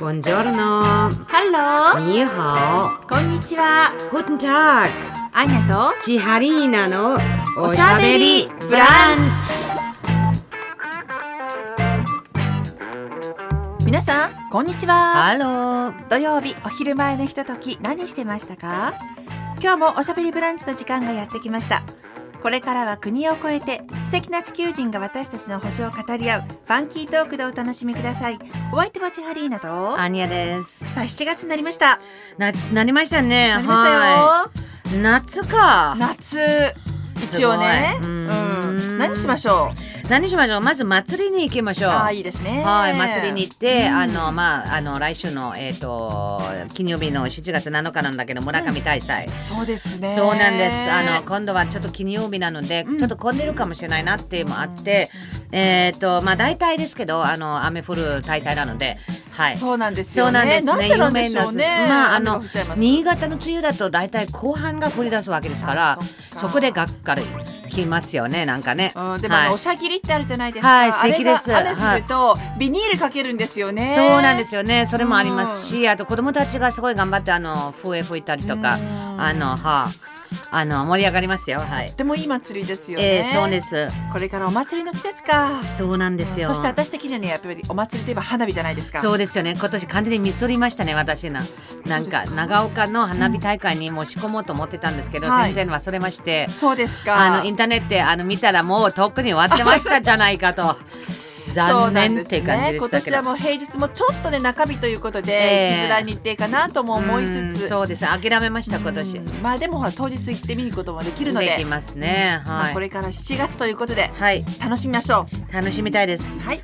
Buongiorno. Hallo. Ni hao. こんにちは。 Guten Tag. アイナとチハリーナのおしゃべりブランチ。皆さんこんにちは。 ハロー。 土曜日お昼前のひととき何してましたか？今日もおしゃべりブランチの時間がやってきました。これからは国を越えて素敵な地球人が私たちの星を語り合うファンキートークでお楽しみください。お相手はチハリーナとアニヤです。 さあ7月になりました。 なりましたね。 なりましたよ。 はい、夏か。 夏一応ね。何しましょう。 まず祭りに行きましょう。 いいですね。 はい、祭りに行って、来週の金曜日の7月7日なんだけど、村上大祭。 そうですね。 そうなんです。今度はちょっと金曜日なので、ちょっと混んでるかもしれないなっていうのもあって、大体ですけど、雨降る大祭なので、はい。 そうなんですよね。 そうなんですね。 なんでしょうね。 新潟の梅雨だと大体後半が降り出すわけですから、そこでがっかりきますよね、なんかね。 でもおしゃぎりってあるじゃないですか。 はい、素敵です。 雨降るとビニールかけるんですよね。 そうなんですよね。それもありますし、あと子供たちがすごい頑張って笛吹いたりとか、盛り上がりますよ。はい。 とってもいい祭りですよね。 そうです。 これからお祭りの季節か。 そうなんですよ。 そして私的にはね、やっぱりお祭りといえば花火じゃないですか。 そうですよね。今年完全にミスりましたね、私なんか長岡の花火大会にもう仕込もうと思ってたんですけど、全然忘れまして。 そうですか。 インターネットで見たらもうとっくに終わってましたじゃないかと。残念っていう感じでしたけど、 今年はもう平日もちょっとね中日ということで、行きづらい日程かなとも思いつつ、 そうです。諦めました今年。 でも当日行って見ることもできるので、 できますね。はい。 これから7月ということで、 はい、 楽しみましょう。 楽しみたいです。 はい。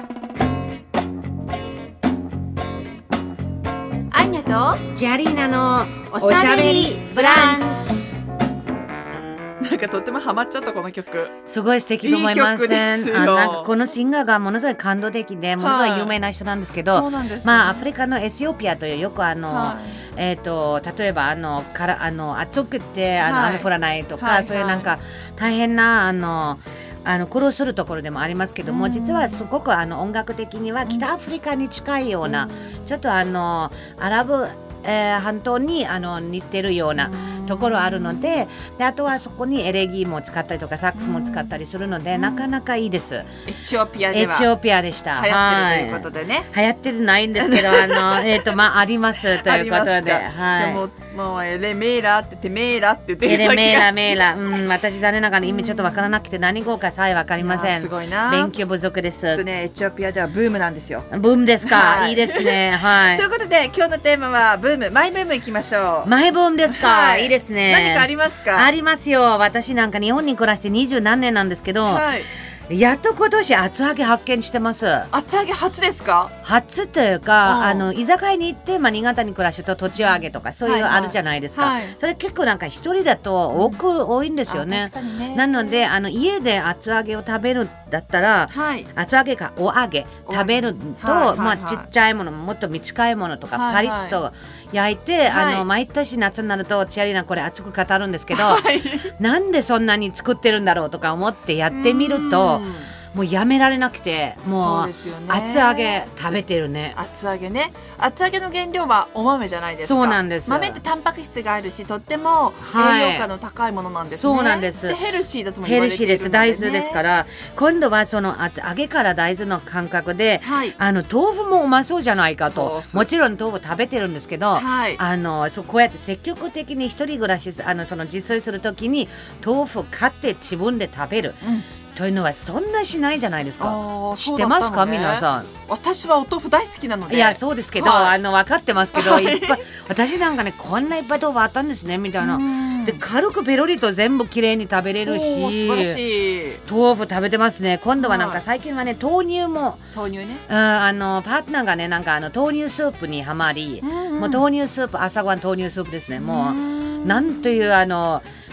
アイナとチハリーナのおしゃべりブランチ。なんかとってもハマっちゃったこの曲。 すごい素敵と思いません？なんかこのシンガーがものすごい感動的で、ものすごい有名な人なんですけど、アフリカのエチオピアというよく例えば暑くて雨降らないとか、そういうなんか大変な苦労するところでもありますけども、実はすごく音楽的には北アフリカに近いような、ちょっとアラブ半島に似てるようなところあるので、あとはそこにエレギーも使ったりとかサックスも使ったりするので、なかなかいいです。 エチオピアではエチオピアでした。 流行ってるということでね。 流行ってないんですけどありますということで、はい。 もうエレメーラってテメーラって言ってるエレメーラ、私残念ながら意味ちょっとわからなくて何語かさえわかりません。 すごいな。 勉強不足です。 エチオピアではブームなんですよ。 ブームですか。いいですね。はい。 ということで今日のテーマはブーム、マイブームいきましょう。 マイブームですか。いいですね。 何かありますか？ ありますよ。私なんか日本に暮らして20何年なんですけど、やっと今年厚揚げ発見してます。 厚揚げ初ですか？ 初というか、居酒屋に行って、新潟に暮らすととち揚げとかそういうあるじゃないですか。それ結構なんか一人だと多いんですよね。なので家で厚揚げを食べるだったら、厚揚げかお揚げ食べると、ちっちゃいものもっと短いものとかパリッと焼いて、毎年夏になるとチアリーナこれ熱く語るんですけど、なんでそんなに作ってるんだろうとか思ってやってみると、もうやめられなくて、もう厚揚げ食べてるね。 厚揚げね。厚揚げの原料はお豆じゃないですか。 そうなんです。 豆ってタンパク質があるし、とっても栄養価の高いものなんですね。 そうなんです。 でヘルシーだとも言われているので、 ヘルシーです。大豆ですから、今度はその揚げから大豆の感覚で、豆腐もうまそうじゃないかと。もちろん豆腐食べてるんですけど、こうやって積極的に一人暮らしその自炊するときに豆腐買って自分で食べる。というのはそんなしないじゃないですか。知ってますか皆さん。 私はお豆腐大好きなので。 いやそうですけど、分かってますけど、いっぱい私なんかね、こんないっぱい豆腐あったんですねみたいな。で軽くペロリと全部きれいに食べれるし、 素晴らしい。 豆腐食べてますね。今度はなんか最近はね、豆乳もパートナーがね、なんか豆乳スープにはまり、もう豆乳スープ、朝ごはん豆乳スープですね。もうなんという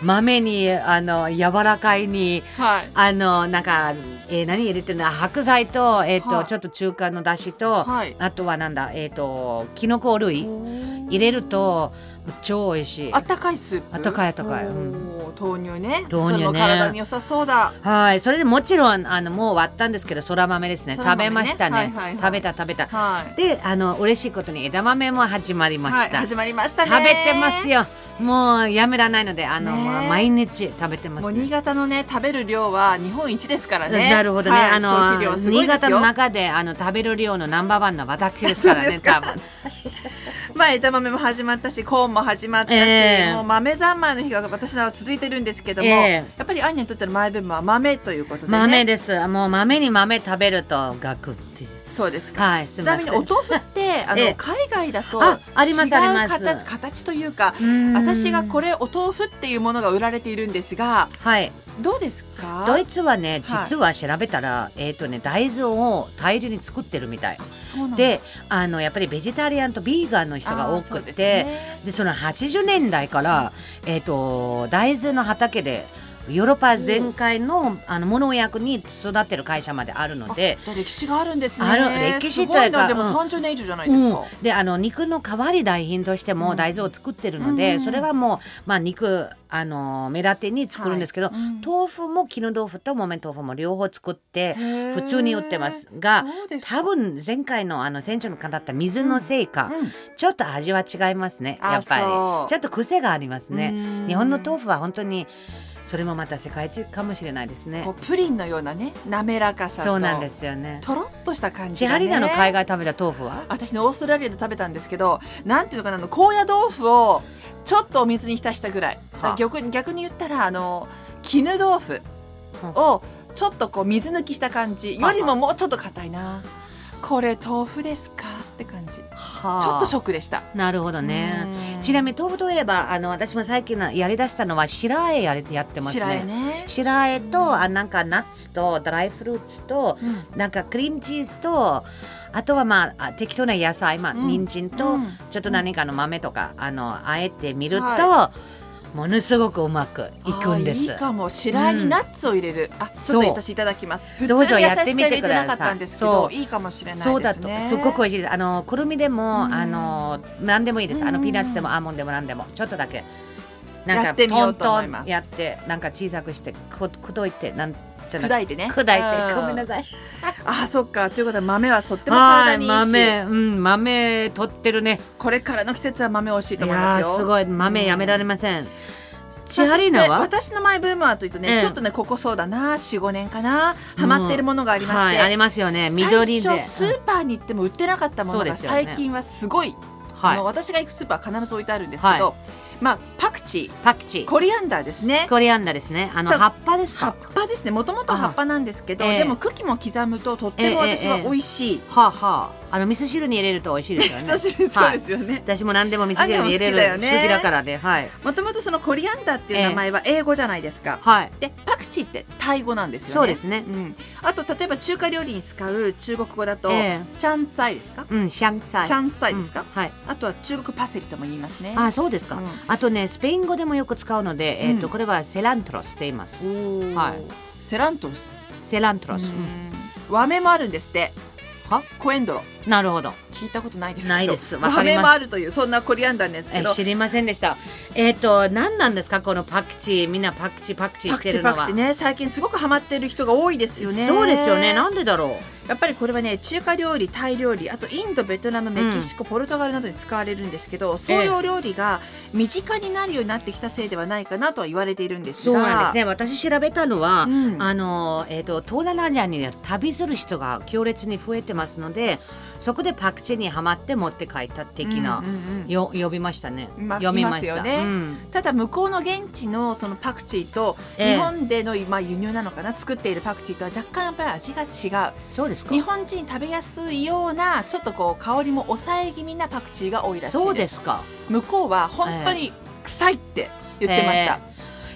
豆に柔らかいに、はい、なんか、何入れてるの、白菜と、はい、ちょっと中華のだしと、はい、あとはなんだ、きのこ類入れると超美味しい。 あったかいスープ。 あったかい、 豆乳ね。 豆乳ね。 体に良さそうだ。 はい、それでもちろんもう割ったんですけど、そら豆ですね。食べましたね。はいはいはい、食べた。はい、で嬉しいことに枝豆も始まりました。 はい、始まりましたね。 食べてますよ。もうやめらないので毎日食べてます、ね。 もう新潟のね食べる量は日本一ですからね。 なるほどね。 はい、消費量すごいですよ。 新潟の中で食べる量のナンバーワンの私ですからね。多分。 まあ枝豆も始まったし、コーンも始まったし、もう豆三昧の日が私は続いてるんですけども、やっぱりアンニャにとってのマイブームは豆ということでね。 豆です。もう豆に豆食べるとガクっていう。 そうですか。 はい、 ちなみにお豆腐って海外だと違う形というか、私がこれお豆腐っていうものが売られているんですが、はい、どうですか？ ドイツはね、実は調べたら、大豆を大量に作ってるみたいで、やっぱりベジタリアンとビーガンの人が多くて、でその80年代から、大豆の畑でヨーロッパ全開の農薬に育ってる会社まであるので、 じゃあ歴史があるんですね。 歴史というか、 でも30年以上じゃないですか。 で肉の代わり代品としても大豆を作ってるので、それはもう、肉目立てに作るんですけど、豆腐も絹豆腐と木綿豆腐も両方作って普通に売ってますが、多分前回の船長の方だった水のせいか、ちょっと味は違いますね。やっぱりちょっと癖がありますね。日本の豆腐は本当にそれもまた世界一かもしれないですね。 こうプリンのようなね、滑らかさと、 そうなんですよね。 とろっとした感じ千がね。 春の海外食べた豆腐は、 私ねオーストラリアで食べたんですけど、なんていうのかな、高野豆腐をちょっとお水に浸したぐらい、逆に言ったら絹豆腐をちょっとこう水抜きした感じよりももうちょっと硬いな。これ豆腐ですかって感じ、ちょっとショックでした。 なるほどね。ちなみに豆腐といえば私も最近やりだしたのは白あえやってますね。白あえとなんかナッツとドライフルーツと、なんかクリームチーズと、あとは適当な野菜、人参とちょっと何かの豆とかあえてみると、ものすごくうまくいくんです。 いいかも。白あえにナッツを入れる。ちょっと私いただきます。 どうぞやってみてください。 普通に野菜しか入れてなかったんですけど、いいかもしれないですね。 そうだとすごく美味しいです。くるみでも何でもいいです。ピーナッツでもアーモンドでも何でもちょっとだけなんかトントンやってなんか小さくして砕いて砕いてね。 砕いて、ごめんなさい。 そっか。ということは豆はとっても体にいいし、 豆取ってるね。 これからの季節は豆美味しいと思いますよ。 すごい、豆やめられません。 千春菜は私のマイブームはというとね、ちょっとねここそうだな 4,5 年かなハマってるものがありまして、 ありますよね。緑で最初スーパーに行っても売ってなかったものが最近はすごい、私が行くスーパー必ず置いてあるんですけど、パクチー、コリアンダーですね。 コリアンダーですね。葉っぱですか？ 葉っぱですね。もともと葉っぱなんですけど、でも茎も刻むととっても私は美味しい。 味噌汁に入れると美味しいですよね。 味噌汁、そうですよね。 私も何でも味噌汁に入れる好きだからで、 もともとそのコリアンダーっていう名前は英語じゃないですか。でパクチーってタイ語なんですよね。 そうですね。 あと例えば中華料理に使う中国語だとチャンツァイですか？ シャンツァイですか？あとは中国パセリとも言いますね。 そうですか。あとねスペイン語でもよく使うので、これはセラントロスって言います。 セラントロス。和名もあるんですって。コエンドロ。 なるほど。 聞いたことないですけど。 ないです。 和名もあるというそんなコリアンダーのやつけど。 知りませんでした。何なんですかこのパクチー。みんなパクチーしてるのは。 パクチーね、最近すごくハマってる人が多いですよね。 そうですよね。なんでだろう。 やっぱりこれはね、中華料理、タイ料理、あとインド、ベトナム、メキシコ、ポルトガルなどに使われるんですけど、そういう料理が身近になるようになってきたせいではないかなとは言われているんですが。 そうなんですね。私調べたのは、東南アジアに旅する人が強烈に増えてますので、そこでパクチーにはまって持って帰った的な、呼びましたね。読みましたよね。 ただ向こうの現地のそのパクチーと日本での輸入なのかな、作っているパクチーとは若干やっぱり味が違う。 そうですか。 日本人食べやすいようなちょっとこう香りも抑え気味なパクチーが多いらしいです。 そうですか。 向こうは本当に臭いって言ってました。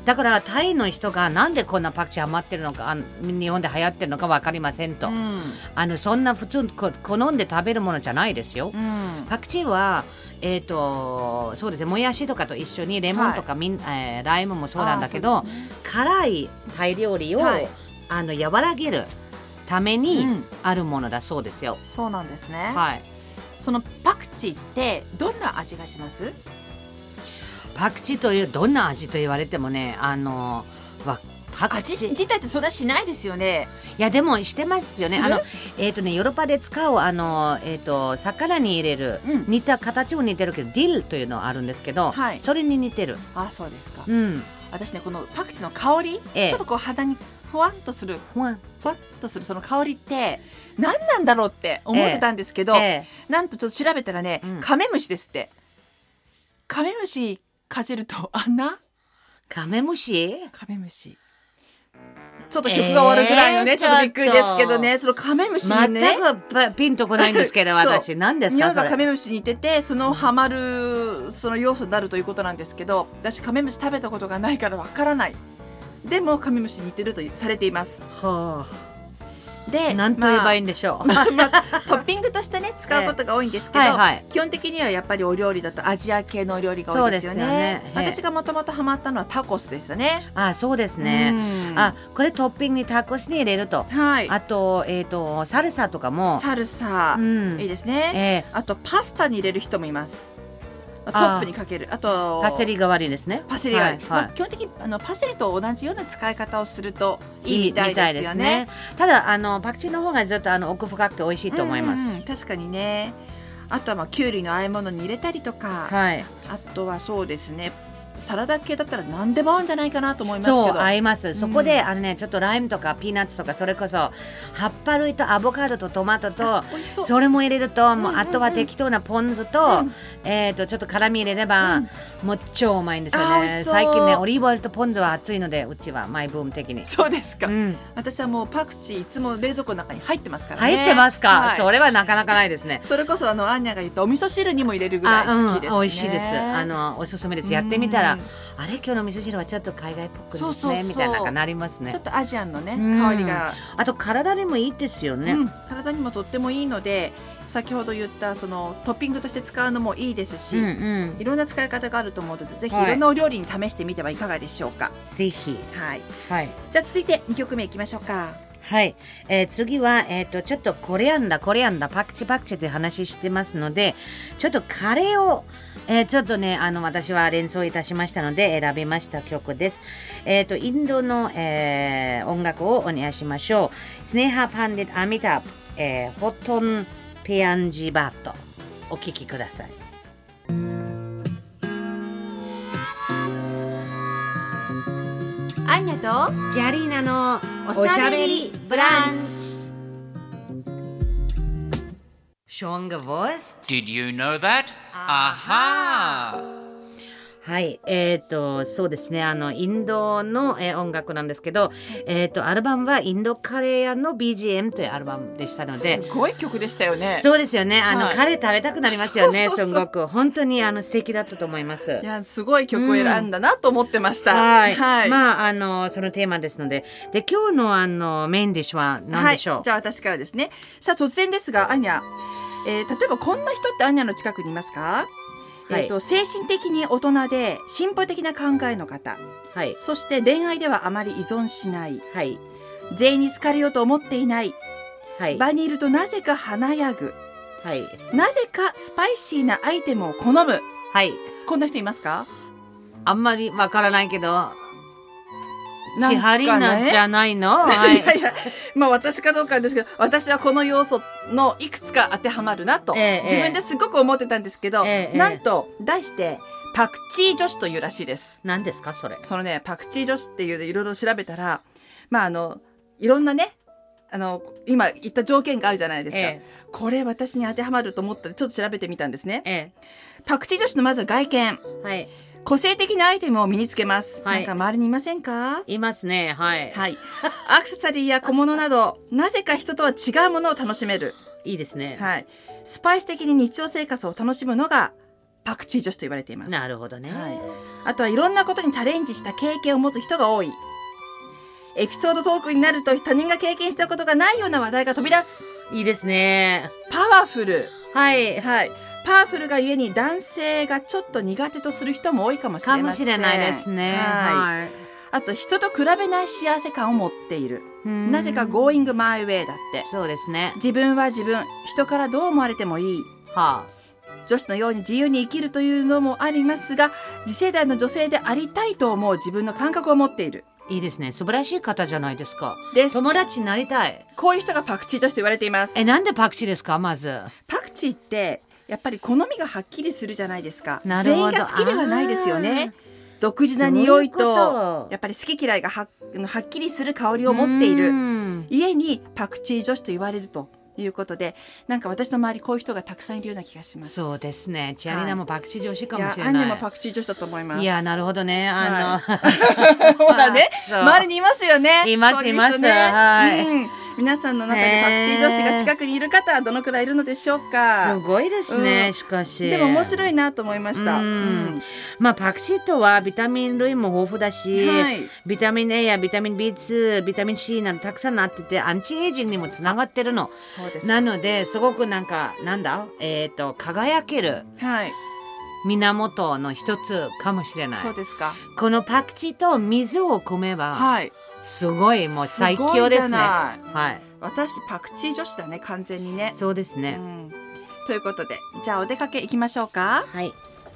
だからタイの人がなんでこんなパクチーハマってるのか、日本で流行ってるのか分かりませんと、そんな普通好んで食べるものじゃないですよ、パクチーはそうですね、もやしとかと一緒にレモンとか、ライムもそうなんだけど、辛いタイ料理を、和らげるためにあるものだそうですよ。 そうなんですね。 はい。 そのパクチーってどんな味がします？ パクチーというどんな味と言われてもね、パクチー味自体ってそんなしないですよね。 いやでもしてますよね。ヨーロッパで使う魚に入れる、似た形も似てるけどディルというのがあるんですけど、それに似てる。 あ、そうですか。私ね、このパクチーの香り、ちょっとこう肌にふわっとするその香りって何なんだろうって思ってたんですけど、なんとちょっと調べたらね、カメムシですって。カメムシかじるとカメムシちょっと曲が終わるぐらいのね、ちょっとびっくりですけどね、そのカメムシにね、 全くピンとこないんですけど私何ですかそれ。 匂いがカメムシに似てて、そのハマるその要素になるということなんですけど、私カメムシ食べたことがないからわからない。でもカメムシに似てるとされています。 で、何と言えばいいんでしょう。 トッピングとしてね使うことが多いんですけど、基本的にはやっぱりお料理だとアジア系のお料理が多いですよね。私がもともとハマったのはタコスでしたね。 そうですね。これトッピングにタコスに入れると。あとサルサとかも。 サルサ、いいですね。あとパスタに入れる人もいます。トップにかける。あとパセリ代わりですね。 パセリ代わり、基本的にパセリと同じような使い方をするといいみたいですよね。 ただパクチーの方がずっと奥深くて美味しいと思います。 確かにね。あとはキュウリの和え物に入れたりとか、あとはそうですね、サラダ系だったら何でも合うんじゃないかなと思いますけど。 そう合います。そこでちょっとライムとかピーナッツとか、それこそ葉っぱ類とアボカドとトマトとそれも入れると、もうあとは適当なポン酢とちょっと辛み入れればもう超うまいんですよね。最近ねオリーブオイルとポン酢は熱いので、うちはマイブーム的に。 そうですか。私はもうパクチーいつも冷蔵庫の中に入ってますからね。 入ってますか。それはなかなかないですね。 それこそアンニャが言ったお味噌汁にも入れるぐらい好きですね。 美味しいです。おすすめです。やってみたら、あれ今日の味噌汁はちょっと海外っぽくですねみたいななりますね。 ちょっとアジアンのね、香りが。 あと体にもいいですよね。 体にもとってもいいので、先ほど言ったそのトッピングとして使うのもいいですし、いろんな使い方があると思うので、ぜひいろんなお料理に試してみてはいかがでしょうか。 ぜひ。 じゃあ続いて2曲目いきましょうか。 次は、ちょっとコリアンダパクチーという話してますので、ちょっとカレーを、ちょっとね私は連想いたしましたので選びました曲です。インドの、音楽をお願いしましょう。スネハ・パンディット・アミタブ、ホトン・ペアンジバート、お聴きください。 アンニャとジャリーナのおしゃべりブランチ。Schon gewusst? Did you know that? Aha! そうですね。インドの、音楽なんですけど、アルバムはインドカレー屋の BGM というアルバムでしたので、 すごい曲でしたよね。 そうですよね。カレー食べたくなりますよね。すごく本当に素敵だったと思います。 いや、すごい曲を選んだなと思ってました。 まあそのテーマですので、今日のメインディッシュは何でしょう。 じゃあ私からですね。さあ突然ですが、アニャ、例えばこんな人ってアニャの近くにいますか？精神的に大人で進歩的な考えの方、そして恋愛ではあまり依存しない、全員に好かれようと思っていない、場にいるとなぜか華やぐ、なぜかスパイシーなアイテムを好む、こんな人いますか？ あんまりわからないけど、千春菜じゃないの？ いやいや、まあ私かどうかですけど、私はこの要素のいくつか当てはまるなと、自分ですごく思ってたんですけど、なんと題してパクチー女子というらしいです。 何ですかそれ？ そのね、パクチー女子っていうのいろいろ調べたら、まあいろんなね、今言った条件があるじゃないですか。これ私に当てはまると思ったらちょっと調べてみたんですね。パクチー女子のまずは外見。個性的なアイテムを身につけます。なんか周りにいませんか？ いますね。 アクセサリーや小物など、なぜか人とは違うものを楽しめる。 いいですね。 スパイス的に日常生活を楽しむのがパクチー女子と言われています。 なるほどね、 はい、あとはいろんなことにチャレンジした経験を持つ人が多い。エピソードトークになると他人が経験したことがないような話題が飛び出す。 いいですね。 パワフル。 はいはい、パワフルがゆえに男性がちょっと苦手とする人も多いかもしれません。 かもしれないですね。 はい、 はい、 あと人と比べない幸せ感を持っている。なぜか Going my way だって。 そうですね。 自分は自分、人からどう思われてもいい、 はあ、 女子のように自由に生きるというのもありますが、次世代の女性でありたいと思う自分の感覚を持っている。 いいですね。素晴らしい方じゃないですか。 です。 友達になりたい。 こういう人がパクチー女子と言われています。 なんでパクチーですか？まずパクチーってやっぱり好みがはっきりするじゃないですか。 なるほど。 全員が好きではないですよね。独自な匂いとやっぱり好き嫌いがはっきりする香りを持っている家にパクチー女子と言われるということで、なんか私の周りこういう人がたくさんいるような気がします。 そうですね。チアリーナもパクチー女子かもしれない。 アンネもパクチー女子だと思います。 いや、なるほどね。 ほらね、周りにいますよね。 いますいます。はい。 皆さんの中でパクチー女子が近くにいる方はどのくらいいるのでしょうか。 すごいですね、しかし。 でも面白いなと思いました。 まあパクチーとはビタミン類も豊富だし、ビタミン A やビタミン B2、ビタミン C などたくさんなってて、アンチエイジングにもつながってるの。 そうです。 なのですごくなんだ輝ける。源の一つかもしれない。 そうですか。 このパクチーと水を汲めば、すごいもう最強ですね。はい。 私パクチー女子だね、完全にね。 そうですね。 ということで、じゃあお出かけ行きましょうか。 はい。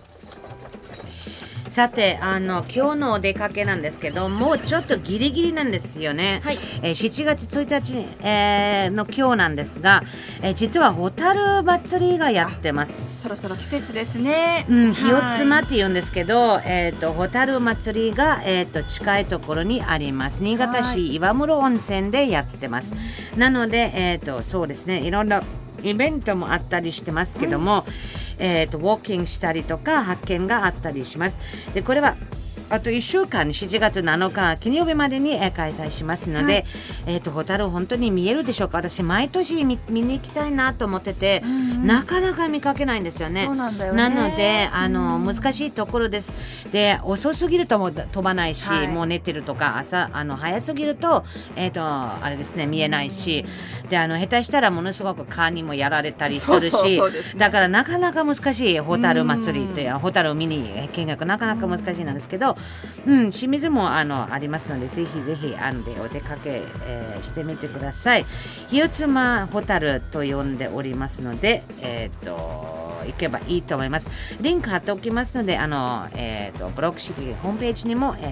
さて今日のお出かけなんですけど、もうちょっとギリギリなんですよね。7月1日、の今日なんですが、実はホタル祭りがやってます。 そろそろ季節ですね。 日を妻って言うんですけど、ホタル祭りが、近いところにあります。新潟市岩室温泉でやってます。なので、そうですね、いろんなイベントもあったりしてますけども、ウォーキングしたりとか発見があったりします。でこれはあと1週間、7月7日金曜日までに開催しますので、ホタル本当に見えるでしょうか。私毎年 見に行きたいなと思ってて、なかなか見かけないんですよね。 そうなんだよね。 なので難しいところです。で遅すぎるとも飛ばないし、もう寝てるとか朝早すぎるとあれですね、見えないし、で下手したらものすごく蚊にもやられたりするし、だからなかなか難しいホタル祭りというホタルを見に見学なかなか難しいなんですけど、清水もありますので、ぜひぜひでお出かけ、してみてください。日よ妻ホタルと呼んでおりますので、行けばいいと思います。リンク貼っておきますので、ブロックシティホームページにも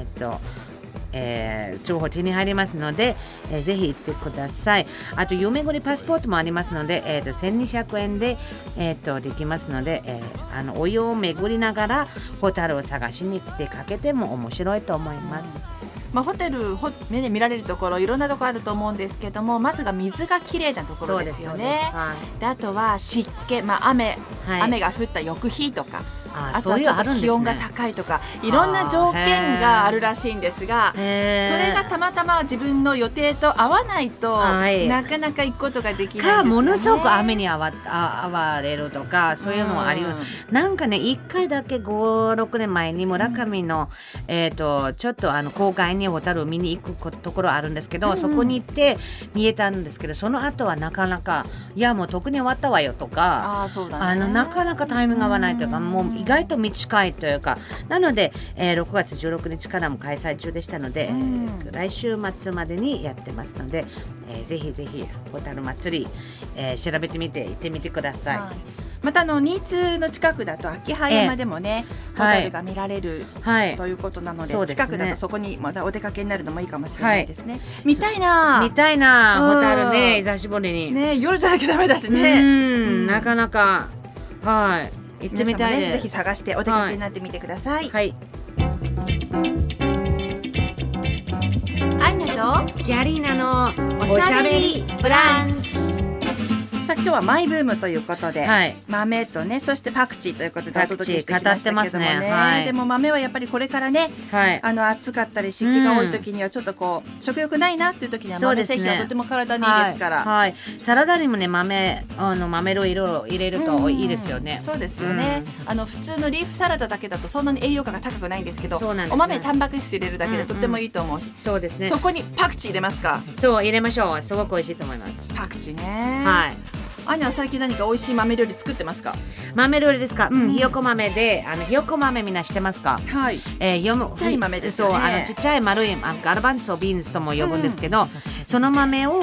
情報手に入りますので、ぜひ行ってください。あと夢ぐりパスポートもありますので、1200円で、できますので、お湯を巡りながらホタルを探しに出かけても面白いと思います。 ホテル目で見られるところいろんなところあると思うんですけども、まずが水がきれいなところですよね。であとは湿気、雨が降った翌日とか、あとはちょっと気温が高いとか、いろんな条件があるらしいんですが、それがたまたま自分の予定と合わないと、なかなか行くことができないんですよね。 ものすごく雨に遭われるとか、そういうのもありなんかね、1回だけ5、6年前に村上の、ちょっと郊外にホタルを見に行くところあるんですけど、そこに行って見えたんですけど、その後はなかなか、いやもう特に終わったわよとか、なかなかタイミングが合わないというか、もう意外と短いというか、なので、6月16日からも開催中でしたので、来週末までにやってますので、ぜひぜひホタル祭り、調べてみて行ってみてください。 また新津の近くだと秋葉山でもね、ホタルが見られる、ということなので、近くだとそこにまたお出かけになるのもいいかもしれないですね。見たいなホタルね、久しぶりにね、夜じゃなきゃダメだしね、 なかなか行ってみたいです。 ぜひ探してお出かけになってみてください。アンナとジャリーナのおしゃべりブランチ。さあ今日はマイブームということで、 はい、 豆とね、そしてパクチーということでお届けしてきましたけどもね。 はい、 でも豆はやっぱりこれからね、 はい、 暑かったり湿気が多い時にはちょっとこう、食欲ないなっていう時には豆製品はとても体にいいですから、 はい、サラダにもね豆類いろいろ入れるといいですよね。 そうですよね、普通のリーフサラダだけだとそんなに栄養価が高くないんですけど、 そうなんですね、 お豆タンパク質入れるだけでとってもいいと思うし、 そうですね。 そこにパクチー入れますか？ そう入れましょう。すごく美味しいと思います。 パクチーね。 はい。 アニは最近何か美味しい豆料理作ってますか？ 豆料理ですか？ひよこ豆で、ひよこ豆みんな知ってますか？ はい。ちっちゃい豆ですよね。 そう、ちっちゃい丸いガルバンツォビーンズとも呼ぶんですけど、その豆を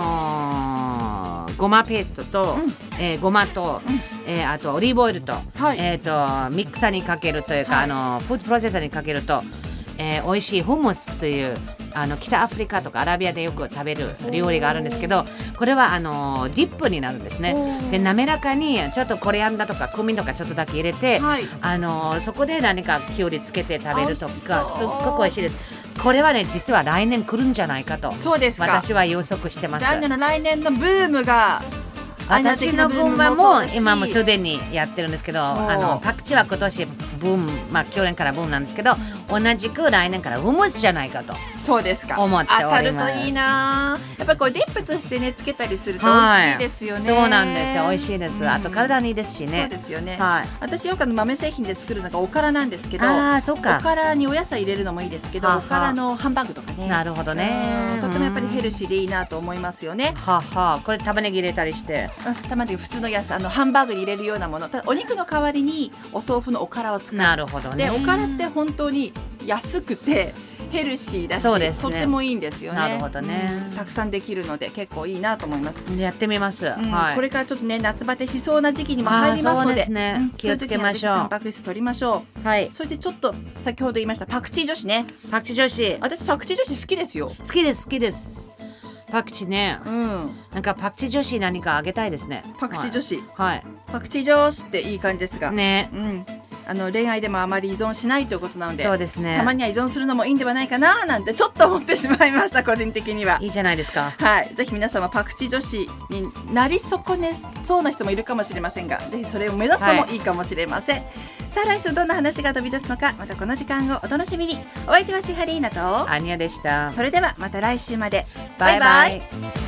ごまペーストと、ごまと、あとオリーブオイルと、 はい、 ミキサーにかけるというか、フードプロセッサーにかけると、美味しいホムスという北アフリカとかアラビアでよく食べる料理があるんですけど、これはディップになるんですね。で滑らかにちょっとコリアンダーとかクミンとかちょっとだけ入れて、 はい、 そこで何かきゅうりつけて食べるとかすっごく美味しいです。これはね実は来年来るんじゃないかと。 そうですか。 私は予測してます。 来年のブームが私の分はもう今もすでにやってるんですけど、パクチーは今年ブーム、去年からブームなんですけど、同じく来年からウムスじゃないかと。 そうですか。 思っております。 当たるといいな。やっぱりこうディップとしてねつけたりすると美味しいですよね。 そうなんですよ。美味しいです。あと体にいいですしね。 そうですよね。 はい。 私よく豆製品で作るのがおからなんですけど、 そうか。 おからにお野菜入れるのもいいですけど、おからのハンバーグとかね。 なるほどね。 とてもやっぱりヘルシーでいいなと思いますよね。 これ玉ねぎ入れたりして。 玉ねぎ普通の野菜ハンバーグに入れるようなもの。お肉の代わりにお豆腐のおからを使う。 なるほどね。 でおからって本当に安くてヘルシーだし、 そうですね、 とってもいいんですよね。 なるほどね、 たくさんできるので結構いいなと思います。 やってみます、 これからちょっとね夏バテしそうな時期にも入りますの で、 気をつけましょう。 タンパク質取りましょう。はい。そしてちょっと先ほど言いましたパクチー女子ね。 パクチー女子、 私パクチー女子好きですよ。 好きですパクチーね、なんかパクチー女子何かあげたいですね。 パクチー女子、 はい、 パクチー女子っていい感じですがね、 恋愛でもあまり依存しないということなので、 そうですね、 たまには依存するのもいいんではないかななんてちょっと思ってしまいました個人的には。 いいじゃないですか。 はい、ぜひ皆様パクチー女子になり損ねそうな人もいるかもしれませんが、ぜひそれを目指すのもいいかもしれません。さあ来週どんな話が飛び出すのか、またこの時間をお楽しみに。お相手はシハリーナとアニヤでした。 それではまた来週まで。 バイバイ。